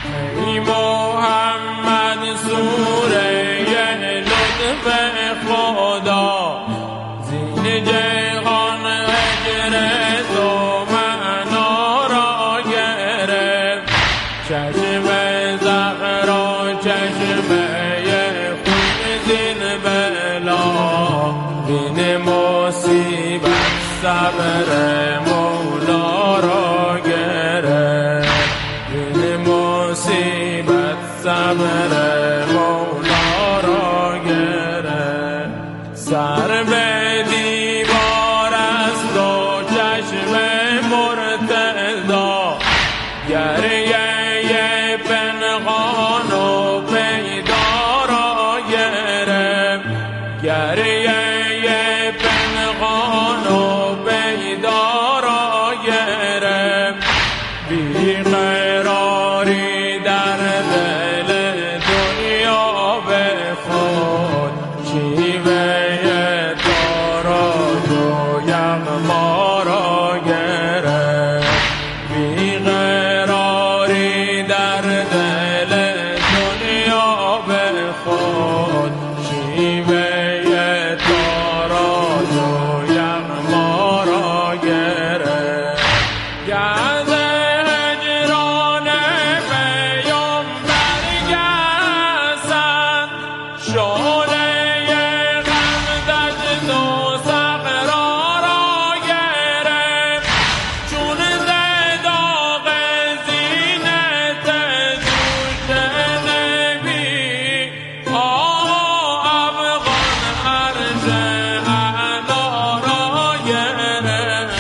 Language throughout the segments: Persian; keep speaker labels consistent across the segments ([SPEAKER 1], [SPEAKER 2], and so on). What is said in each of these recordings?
[SPEAKER 1] ای محمد سوره لطف خدا زین جهان هجر تو معنا را گرفت. چشم زهرا چشمه خون زین بلا بین مصیبت صبر مولا را گرفت. بین مصیبت صبر مولا را گرفت. سر به دیوار است و چشم مرتضا گریه پنهان و پیدا را گرفت. گریه پنهان و پیدا را گرفت. بیقراری در دل دنیا به خود شیوه تاراج و یغما را گرفت. بیقراری در دل دنیا به خود شیوه تاراج و یغما را گرفت. گرد هجران پیامبر گسست شعله غم دشت و صحرا را گرفت. چون ز داغ زینت دوش نبی افغان عرش اعلا را گرفت.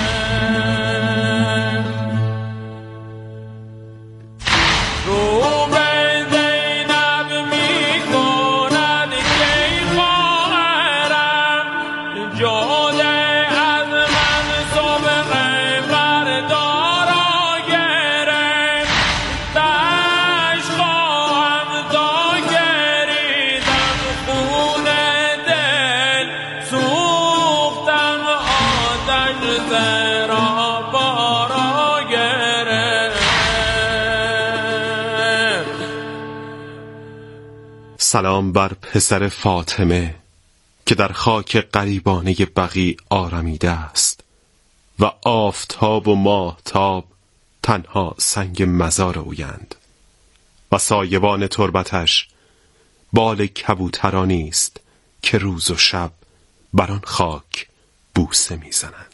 [SPEAKER 1] رو به زینب می کند که ای خواهرم جاده از من صبح فردا را گرفت. تش خواهم تا گریدم خون دل سوختم آتش سراپا را گرفت.
[SPEAKER 2] سلام بر پسر فاطمه که در خاک غریبانه بقیع آرمیده است و آفتاب و ماهتاب تنها سنگ مزار اویند و سایبان تربتش بال کبوترانی است که روز و شب بر آن خاک بوسه میزنند.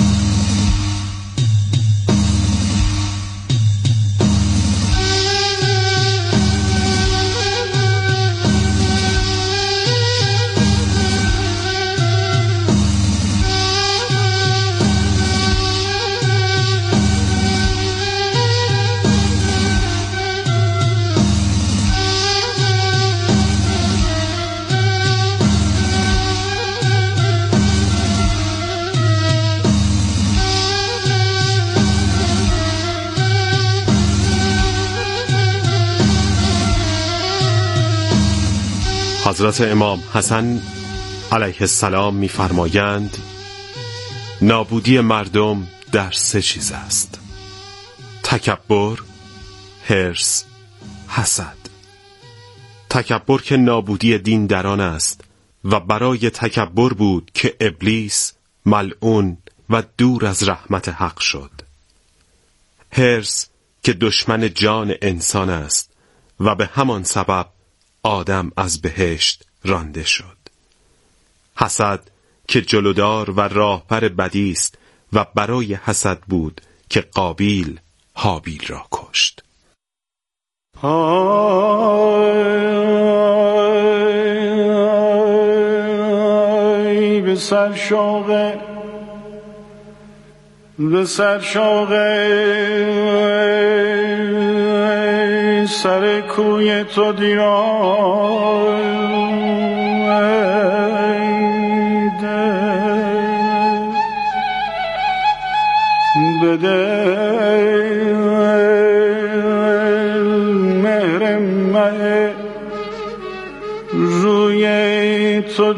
[SPEAKER 2] حضرت امام حسن علیه السلام می‌فرمایند نابودی مردم در 3 چیز است: تکبر، حرص، حسد. تکبر که نابودی دین در آن است و برای تکبر بود که ابلیس ملعون و دور از رحمت حق شد. حرص که دشمن جان انسان است و به همان سبب آدم از بهشت رانده شد. حسد که جلودار و راهبر بدی است و برای حسد بود که قابیل هابیل را کشت.
[SPEAKER 3] به سر شوق سر کوی تو بده مهر مه روی تو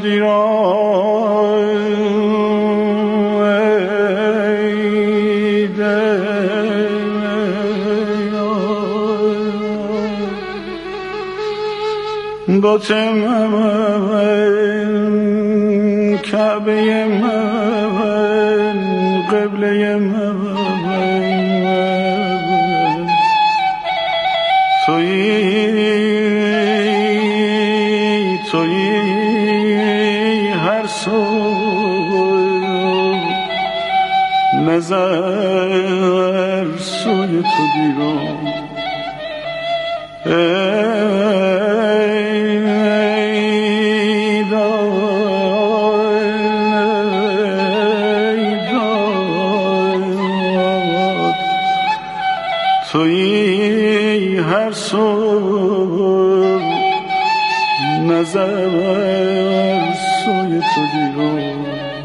[SPEAKER 3] بت من، کعبه من، قبله من، تویی هر سو نظر سوی تو دیرم. تویی هر سو نظر سوی تو دیرم.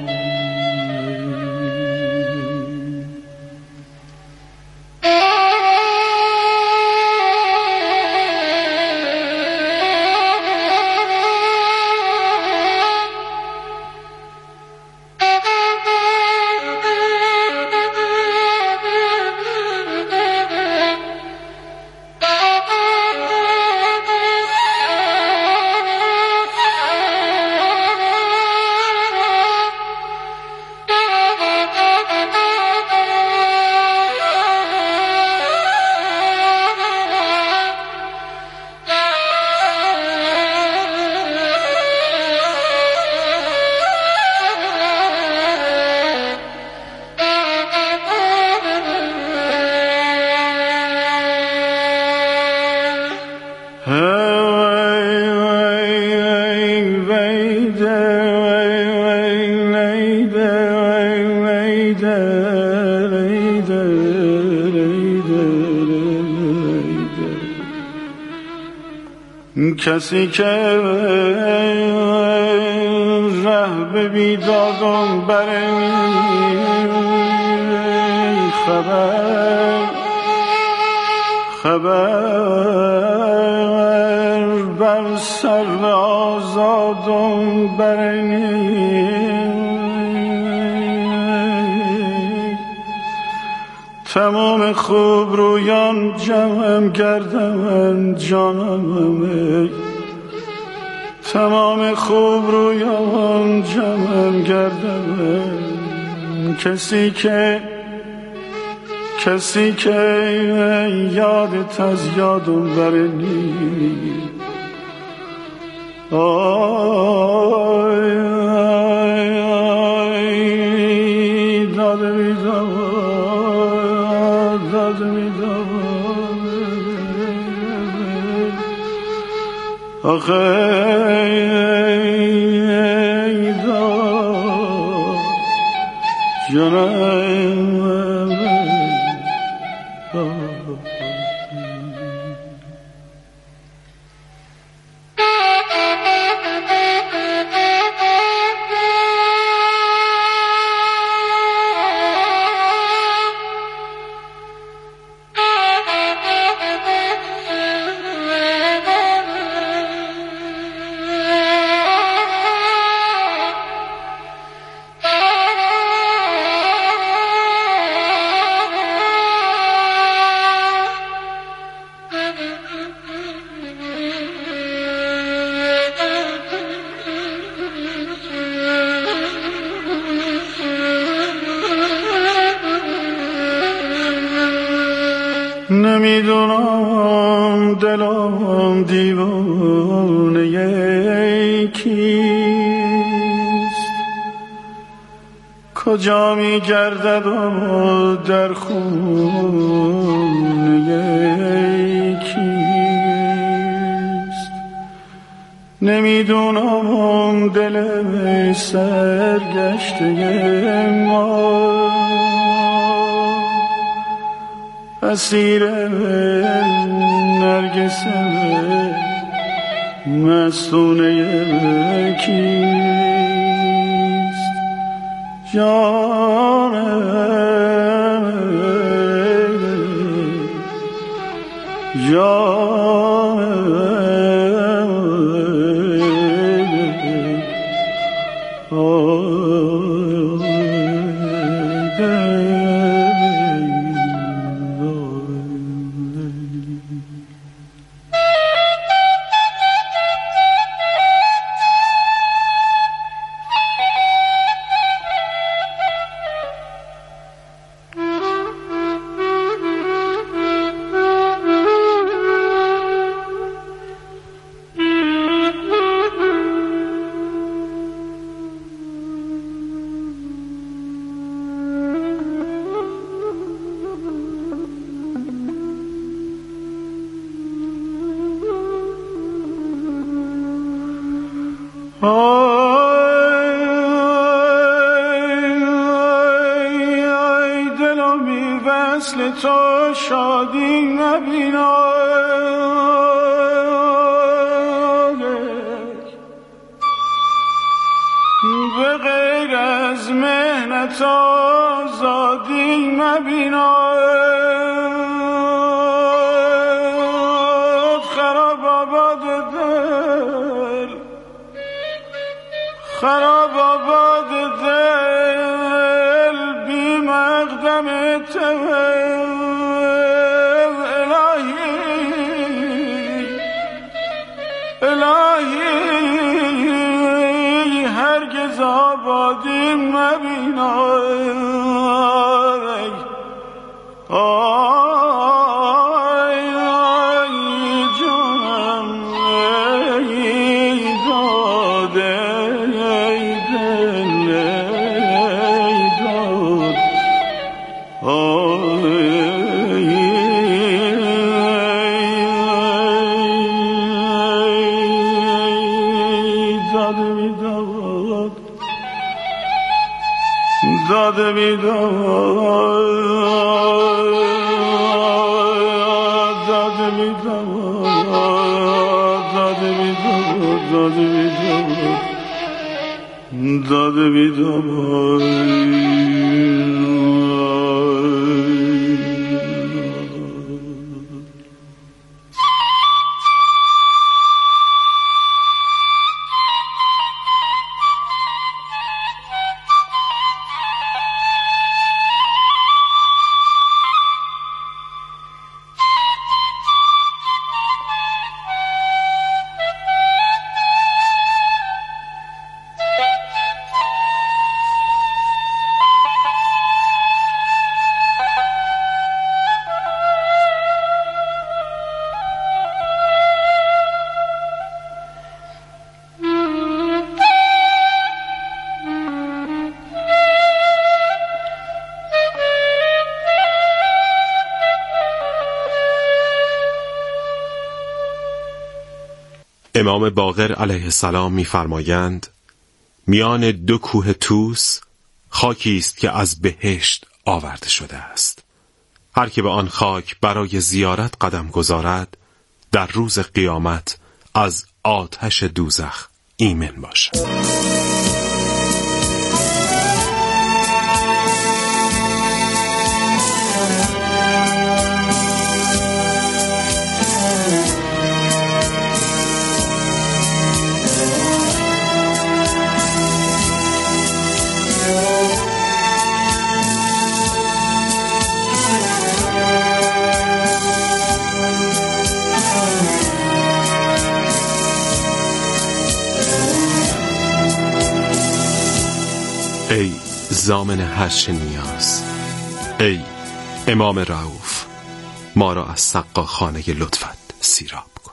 [SPEAKER 3] کسی که ره به بیدادم بره خبر بر سر آزادم بره تمام خوب رویان جمعم گردم جانم. تمام خوب رویان جمعم گردم. کسی که یادت از یادم برنی. آی داده میدم آخه ای داد جانم. نمیدونم دلم دیوانه کیست، کجا میگردد و در خونه کیست. نمیدونم دل سرگشته ما اسیر نرگس مستونه کیست. تو شادی نبینم، به غیر از مهنت آزادی نبینم. خراب آباد دل، خراب آباد دل بی مقدم الهی هرگز آبادی مبینم. آی جانم ای داد ای دل ای داد، داده بیداد، داده بیداد، داده بیداد، داده بیداد، داده بیداد.
[SPEAKER 2] امام باقر علیه السلام می‌فرمایند میان دو کوه طوس خاکی است که از بهشت آورده شده است. هر که به آن خاک برای زیارت قدم گذارد در روز قیامت از آتش دوزخ ایمن باشد. ای ضامن هر چه نیاز، ای امام رؤوف، ما را از سقاخانه لطفت سیراب کن.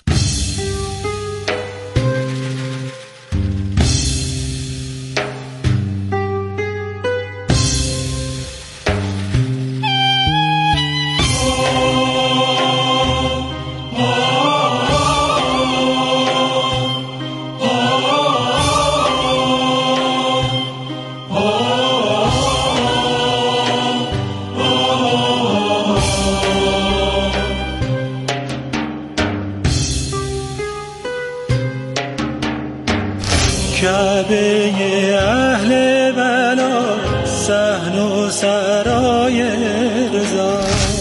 [SPEAKER 4] کعبه اهل بلا، صحن و سرای رضا،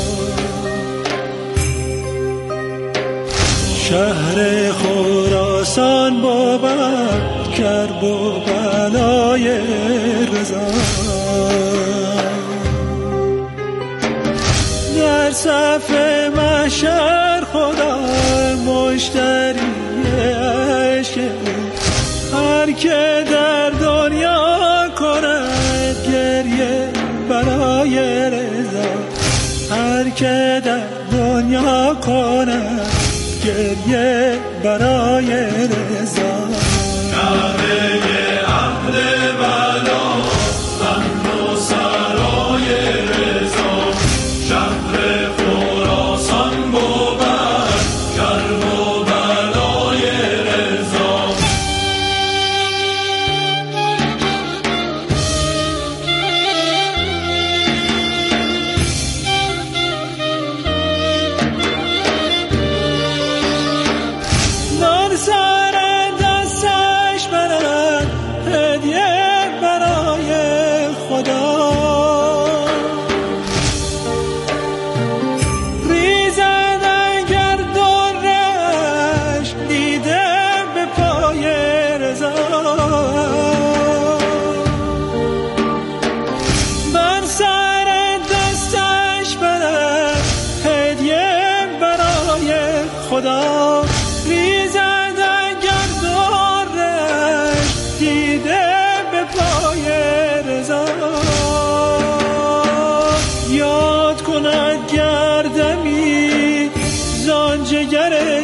[SPEAKER 4] شهر خراسان بود کرب و بلای رضا. در صف محشر خدا مشتری عشق، هر که در دنیا کند گریه برای رضا، هر که در دنیا کند گریه برای رضا.
[SPEAKER 1] کعبه اهل بلا، صحن و سرای رضا، شهر خراسان بود کرب و بلای رضا.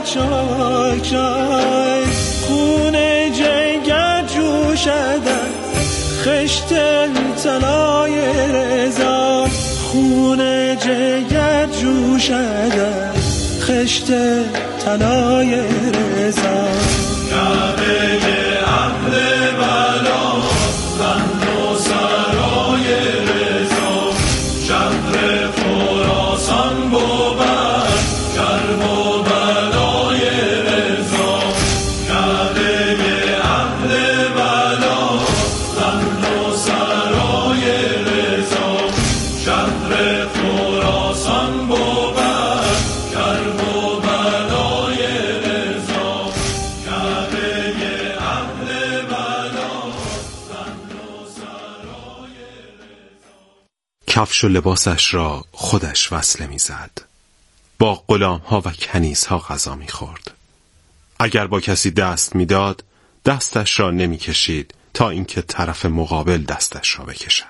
[SPEAKER 4] چاک چای خون جگر جوشد خشت طلای رضا خون جگر جوشد خشت طلای رضا
[SPEAKER 1] کعبه اهل بلا زن و سرای رضا شهر خراسان بود کرب و بلای رضا کعبه اهل بلا زن و سرای رضا شهر خراسان بود کرب و بلای رضا کعبه اهل بلا زن و سرای
[SPEAKER 2] کفش و لباسش را خودش وصله می‌زد. با غلام‌ها و کنیزها غذا می‌خورد. اگر با کسی دست می‌داد، دستش را نمی‌کشید تا اینکه طرف مقابل دستش را بکشد.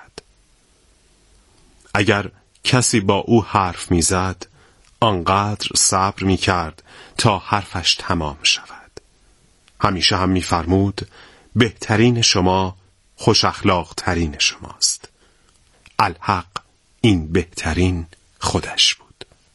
[SPEAKER 2] اگر کسی با او حرف می‌زد، آنقدر صبر می‌کرد تا حرفش تمام شود. همیشه هم می‌فرمود بهترین شما خوش اخلاق ترین شماست. الحق این بهترین خودش بود.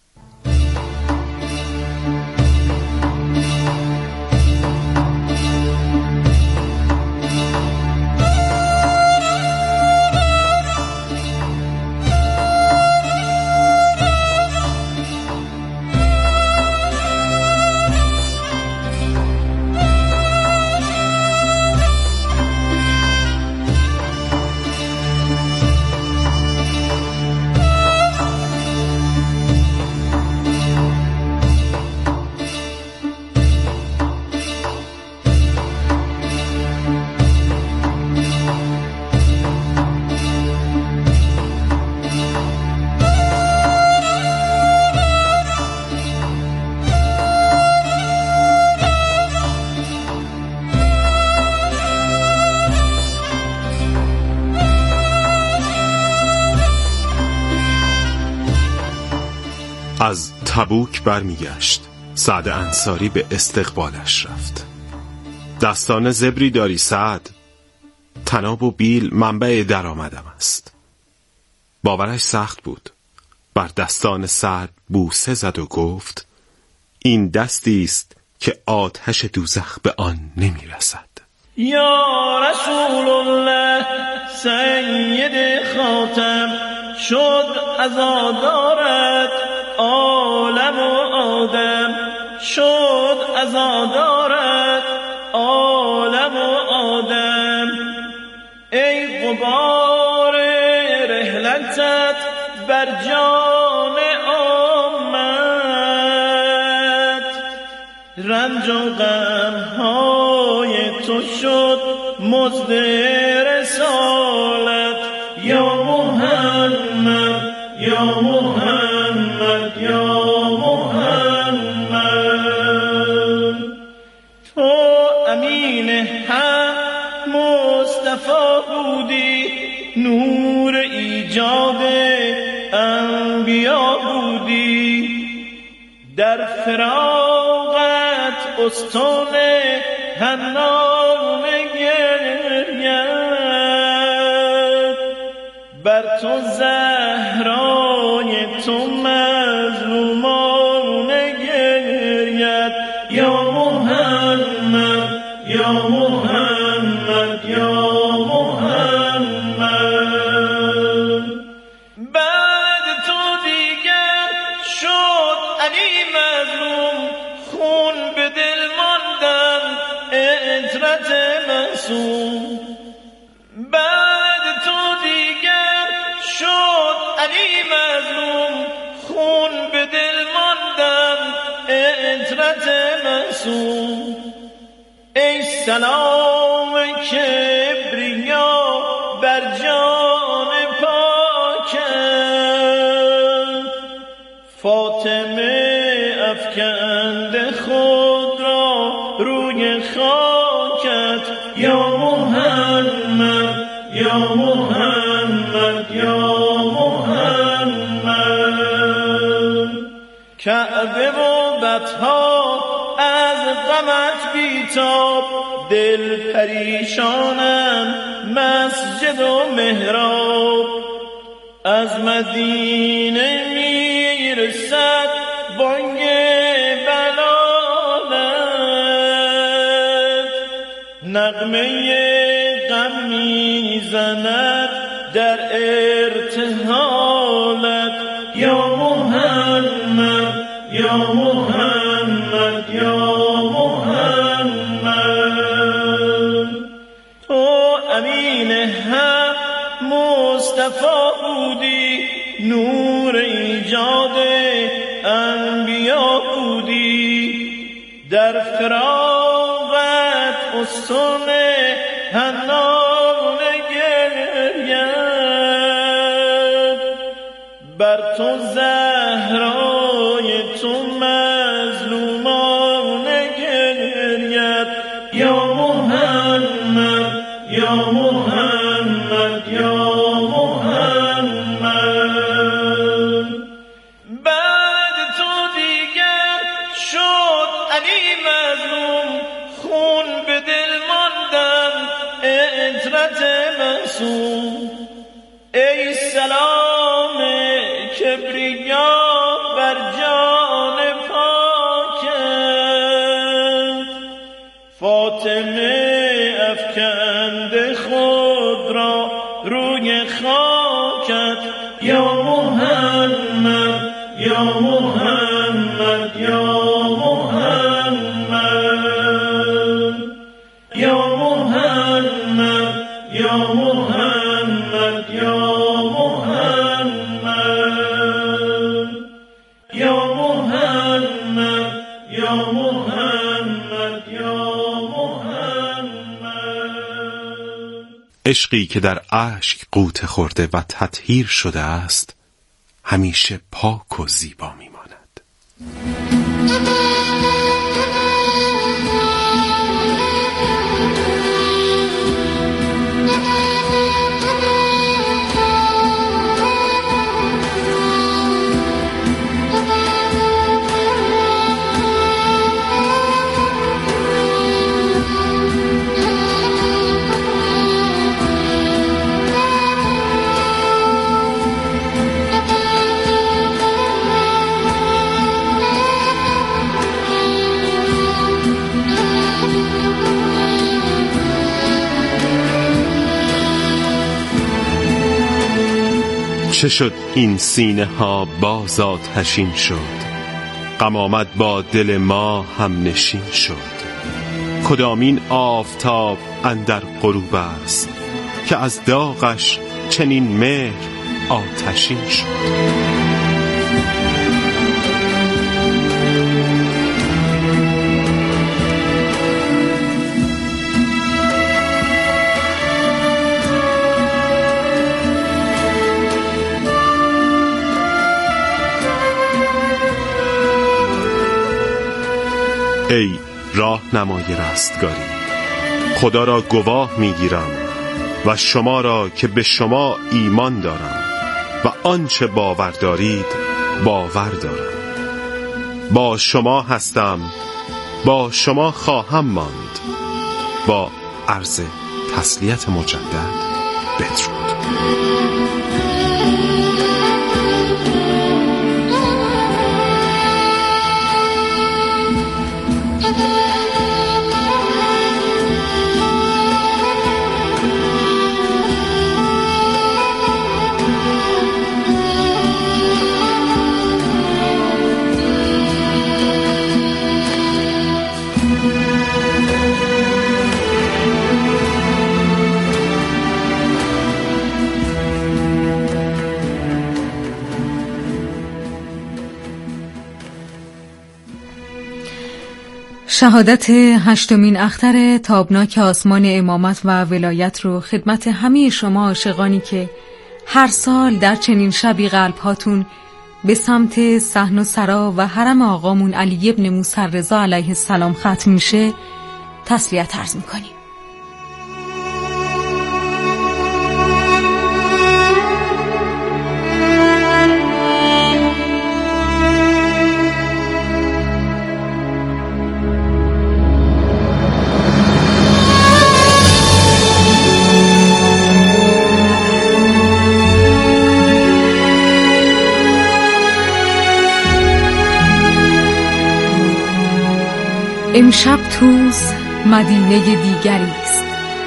[SPEAKER 2] از تبوک برمیگشت. سعد انصاری به استقبالش رفت. دستان زبری داری سعد؟ طناب و بیل منبع درآمدم است. باورش سخت بود. بر دستان سعد بوسه زد و گفت این دستی است که آتش دوزخ به آن نمی رسد.
[SPEAKER 4] یا رسول الله سید خاتم شد عزادارت عالم و آدم شد عزادارت عالم و آدم ای غبار رحلتت بر جان آمد رنج و غمهای تو شد مزد رسالت یا محمد یا محمد یا محمد تو امین حق مصطفی بودی نور ایجاد انبیا بودی در فراقت استون حنان گریت بر تو زهرای تو مظلومان گریت یا محمد یا محمد یا محمد بعد تو دیگر شد علی مظلوم خون به دل ماندن عطرت معصوم بعد تو دیگر شد علی مظلوم خون به دل ماندن عطرت معصوم ای سلام کبریا بر جان پاکت فاطمه افکند خود را روی خاکت یا محمد یا محمد یا محمد کعبه و بطها از غمت بیتاب، دل پریشانم مسجد و محراب. از مدینه میرسد بانگ بلالت، نغمه غم میزند در ارتحالت. یا محمد یا محمد یا محمد، تو امین حق مصطفی بودی، نور ایجاد انبیا بودی. در فراقت استم حنان گرید، بر تو زهرای تو مظلومان گرید. یا محمد یا محمد یا محمد، بعد تو دیگر شد علی مظلوم، خون به دل ماندم عطرت معصوم. ای سلام کبریا بر جان پاکت، فاطمه افکنده خود را روی خاکت. یا محمد یا محمد یا محمد، یا محمد یا محمد یا محمد، یا محمد یا محمد یا محمد.
[SPEAKER 2] عشقی که در اشک غوطه خورده و تطهیر شده است همیشه پاک و زیبا میماند. چه شد این سینه ها باز آتشین شد، غم آمد با دل ما هم نشین شد. کدامین آفتاب اندر غروب است که از داغش چنین مهر آتشین شد. ای راهنمای رستگاری، خدا را گواه میگیرم و شما را که به شما ایمان دارم و آنچه باور دارید باور دارم. با شما هستم، با شما خواهم ماند. با عرض تسلیت مجدد بدرود.
[SPEAKER 5] شهادت هشتمین اختر تابناک آسمان امامت و ولایت رو خدمت همه شما عاشقانی که هر سال در چنین شبی قلب‌هاتون به سمت صحن و سرا و حرم آقامون علی ابن موسی رضا علیه السلام ختم میشه تسلیت عرض میکنیم. امشب طوس مدینه دیگری است.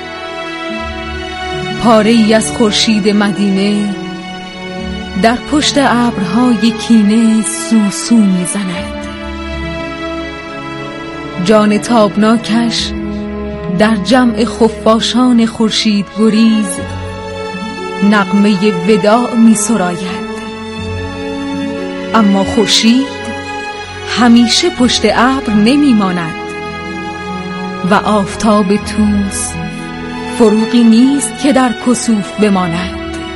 [SPEAKER 5] پاره ای از خورشید مدینه در پشت ابرهای کینه سوسو میزند. جان تابناکش در جمع خفاشان خورشید گریز نغمه وداع می سراید. اما خورشید همیشه پشت ابر نمی ماند و آفتاب طوس فروغی نیست که در کسوف بماند.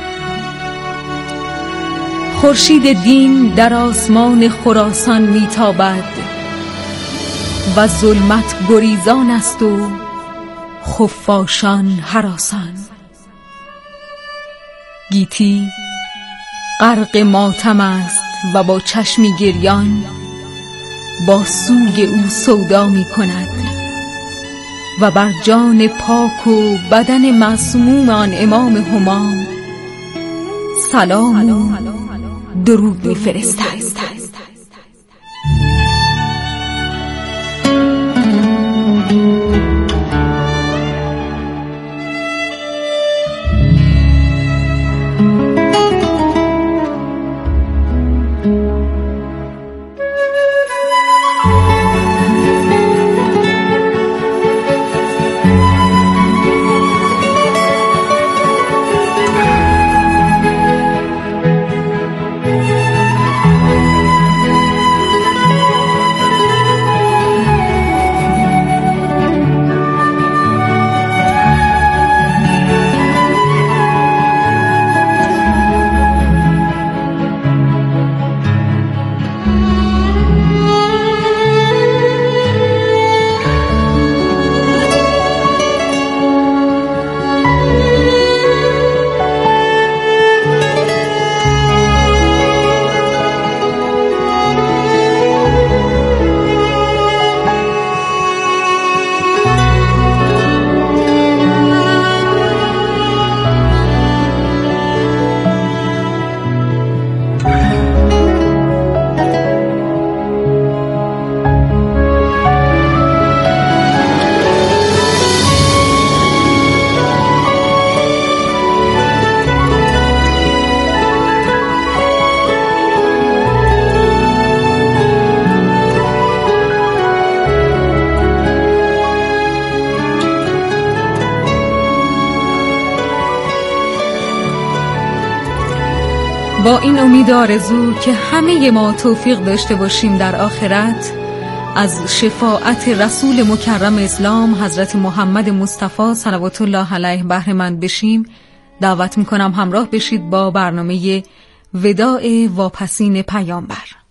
[SPEAKER 5] خورشید دین در آسمان خراسان می تابد و ظلمت گریزان است و خفاشان هراسان. گیتی غرق ماتم است و با چشمی گریان با سوی او سودا می کند و بر جان پاک و بدن معصوم آن امام همام سلام و درود می فرستد. با این امید آرزو که همه ما توفیق داشته باشیم در آخرت از شفاعت رسول مکرم اسلام حضرت محمد مصطفی صلوات الله علیه بهره مند بشیم، دعوت میکنم همراه بشید با برنامه وداع واپسین پیامبر.